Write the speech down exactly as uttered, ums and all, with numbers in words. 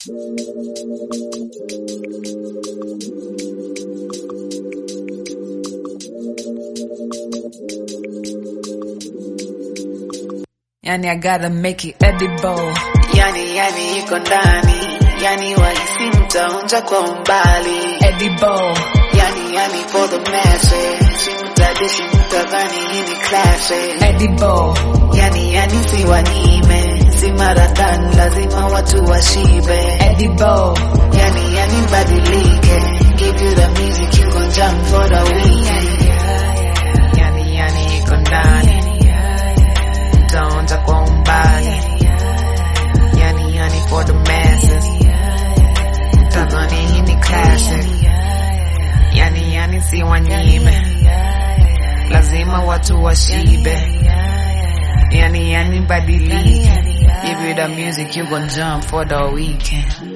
Yani I gotta make it edible. Yani yani iko ndani, yani wahisi mtaonja kwa umbali. Edible. Yani yani for the masses, mtadishi mtadhani hii ni classic. Edible. Yani yani si wanime, si marathon, lazima watu washibe. Edible. Yani yani badilike, give you the music you gon' jump for the weekend. Yani yani iko ndani, mtaonja kwa umbali. Yani yani for the masses, mtadhani hii ni classic. Yani yani si wanyime, lazima watu washibe. Yani yani badilike, give you the music you gon' jump for the weekend.